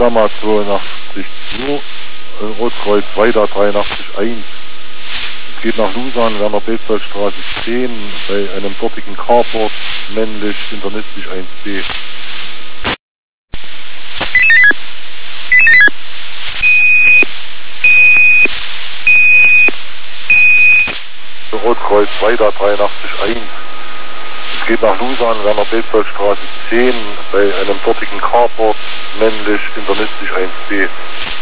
Sama 82 zu, Rotkreuz weiter 83-1. Es geht nach Lusan, Werner Beetzoldstraße 10, bei einem dortigen Carport, männlich, internistisch 1B. Rotkreuz weiter 83-1. Es geht nach Lusan, Werner Beetzoldstraße 10, bei einem dortigen Carport, männlich, internistisch 1B.